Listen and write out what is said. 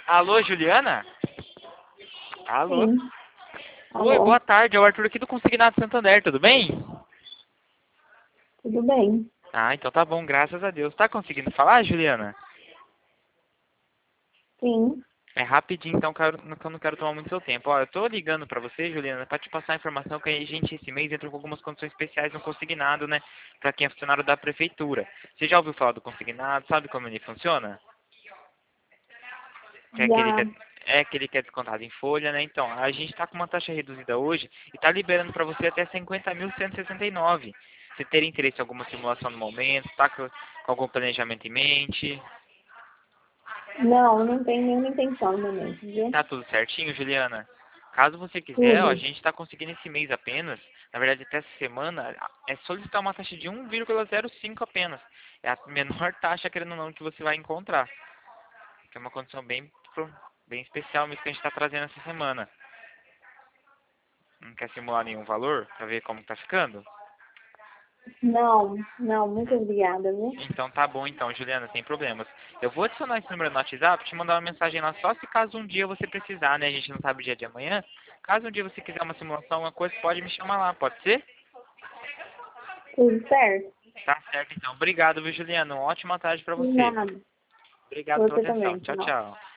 Alô, Juliana? Alô? Sim. Oi, Alô, boa tarde. É o Arthur aqui do Consignado Santander, tudo bem? tudo bem? Ah, então tá bom, graças a Deus. Tá conseguindo falar, Juliana? Sim. É rapidinho, então que eu não quero tomar muito seu tempo. Ó, eu tô ligando pra você, Juliana, pra te passar a informação que a gente esse mês entrou com algumas condições especiais no consignado, né? Pra quem é funcionário da prefeitura. Você já ouviu falar do consignado? Sabe como ele funciona? Que é aquele que Já. é, é aquele que é descontado em folha, né? Então, a gente tá com uma taxa reduzida hoje e tá liberando pra você até 50.169. Você teria interesse em alguma simulação no momento? Tá com algum planejamento em mente? Não, não tem nenhuma intenção no momento, viu? Tá tudo certinho, Juliana? Caso você quiser, ó, a Tudo. gente está conseguindo esse mês apenas, na verdade até essa semana, é solicitar uma taxa de 1,05 apenas. É a menor taxa, querendo ou não, que você vai encontrar. Que é uma condição bem especial mesmo que a gente está trazendo essa semana. Não quer simular nenhum valor para ver como tá ficando? Não, não, muito obrigada, viu? Então tá bom então, Juliana, sem problemas. Eu vou adicionar esse número no WhatsApp, te mandar uma mensagem lá só se caso um dia você precisar, né? A gente não sabe o dia de amanhã. Caso um dia você quiser uma simulação, uma coisa, pode me chamar lá, pode ser? Tudo certo? Tá certo então. Obrigado, viu, Juliana? Uma ótima tarde pra De você. nada. Obrigado pela Você atenção. também, Tchau, tchau. tchau.